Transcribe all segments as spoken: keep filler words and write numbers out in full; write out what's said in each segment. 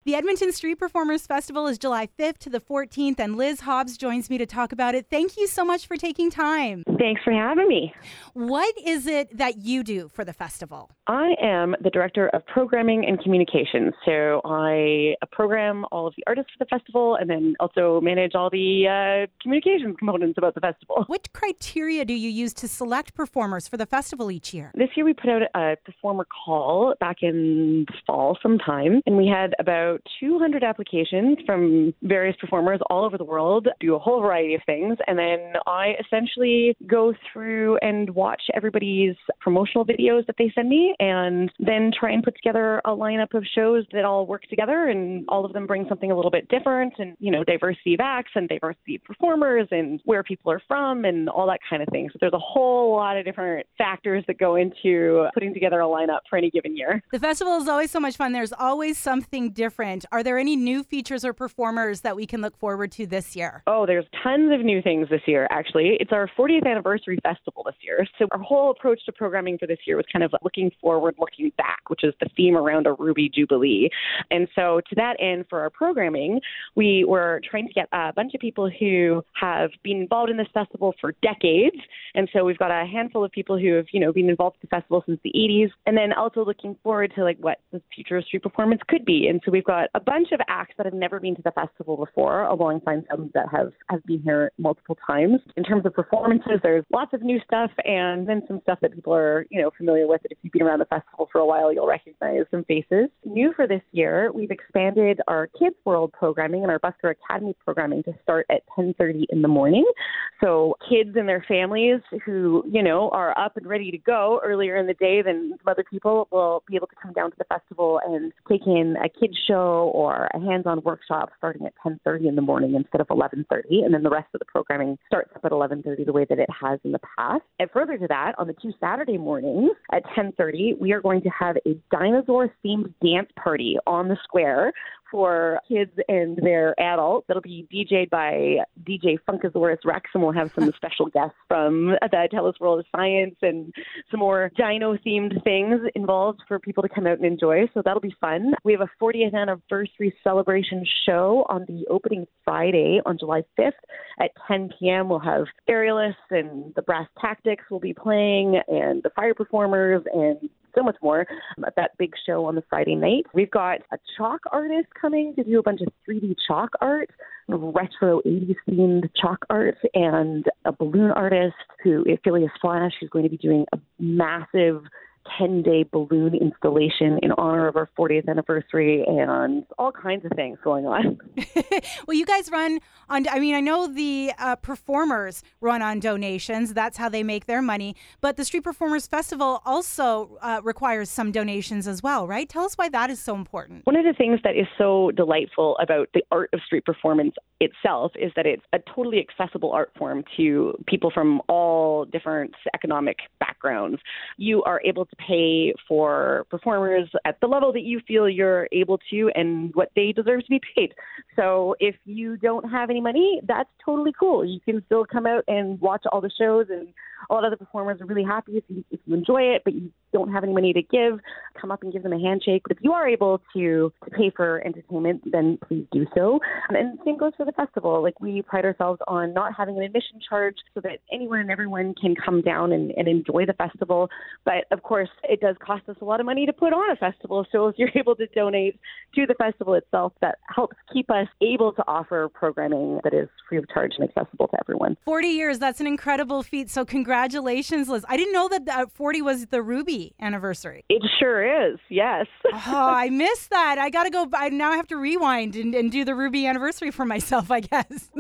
The Edmonton Street Performers Festival is July fifth to the fourteenth, and Liz Hobbs joins me to talk about it. Thank you so much for taking time. Thanks for having me. What is it that you do for the festival? I am the Director of Programming and Communications. So I program all of the artists for the festival and then also manage all the uh, communications components about the festival. What criteria do you use to select performers for the festival each year? This year we put out a performer call back in the fall sometime, and we had about two hundred applications from various performers all over the world, do a whole variety of things, and then I essentially go through and watch everybody's promotional videos that they send me and then try and put together a lineup of shows that all work together, and all of them bring something a little bit different, and, you know, diversity of acts and diversity of performers and where people are from and all that kind of thing. So there's a whole lot of different factors that go into putting together a lineup for any given year. The festival is always so much fun. There's always something different. Are there any new features or performers that we can look forward to this year? Oh, there's tons of new things this year, actually. It's our fortieth anniversary festival this year. So our whole approach to programming for this year was kind of looking forward, looking back, which is the theme around a Ruby Jubilee. And so to that end, for our programming, we were trying to get a bunch of people who have been involved in this festival for decades. And so we've got a handful of people who have, you know, been involved with the festival since the eighties, and then also looking forward to like what the future of street performance could be. And so we've got a bunch of acts that have never been to the festival before, alongside some that have, have been here multiple times. In terms of performances, there's lots of new stuff, and then some stuff that people are, you know, familiar with. If you've been around the festival for a while, you'll recognize some faces. New for this year, we've expanded our Kids World programming and our Busker Academy programming to start at ten thirty in the morning. So kids and their families who, you know, are up and ready to go earlier in the day than some other people will be able to come down to the festival and take in a kids show or a hands-on workshop starting at ten thirty in the morning instead of eleven thirty. And then the rest of the programming starts up at eleven thirty the way that it has in the past. And further to that, on the two Saturday mornings at ten thirty, we are going to have a dinosaur-themed dance party on the square for kids and their adults. That'll be D J'd by D J Funkasaurus Rex, and we'll have some special guests from the Tell Us World of Science and some more dino-themed things involved for people to come out and enjoy. So that'll be fun. We have a fortieth anniversary celebration show on the opening Friday on July fifth at ten p.m. We'll have aerialists and the Brass Tactics will be playing, and the fire performers, and so much more at that big show on the Friday night. We've got a chalk artist coming to do a bunch of three D chalk art, retro eighties themed chalk art, and a balloon artist who, Phileas Flash, who's going to be doing a massive ten-day balloon installation in honor of our fortieth anniversary, and all kinds of things going on. Well, you guys run on, I mean, I know the uh, performers run on donations. That's how they make their money. But the Street Performers Festival also uh, requires some donations as well, right? Tell us why that is so important. One of the things that is so delightful about the art of street performance itself is that it's a totally accessible art form to people from all different economic backgrounds. You are able to pay for performers at the level that you feel you're able to and what they deserve to be paid. So if you don't have any money, that's totally cool. You can still come out and watch all the shows, and a lot of the performers are really happy if you, if you enjoy it, but you don't have any money to give, come up and give them a handshake. But if you are able to, to pay for entertainment, then please do so. And, and same goes for the festival. Like, we pride ourselves on not having an admission charge so that anyone and everyone can come down and, and enjoy the festival. But of course, it does cost us a lot of money to put on a festival. So if you're able to donate to the festival itself, that helps keep us able to offer programming that is free of charge and accessible to everyone. forty years, that's an incredible feat. So congratulations, Liz. I didn't know that uh, forty was the Ruby anniversary. It sure is, yes. Oh, I missed that. I got to go. I now have to rewind and, and do the Ruby anniversary for myself, I guess.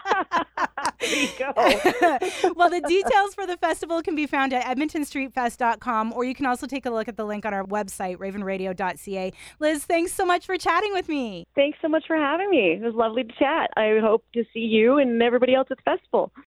There you go. Well, the details for the festival can be found at edmonton street fest dot com, or you can also take a look at the link on our website, raven radio dot c a. Liz, thanks so much for chatting with me. Thanks so much for having me. It was lovely to chat. I hope to see you and everybody else at the festival.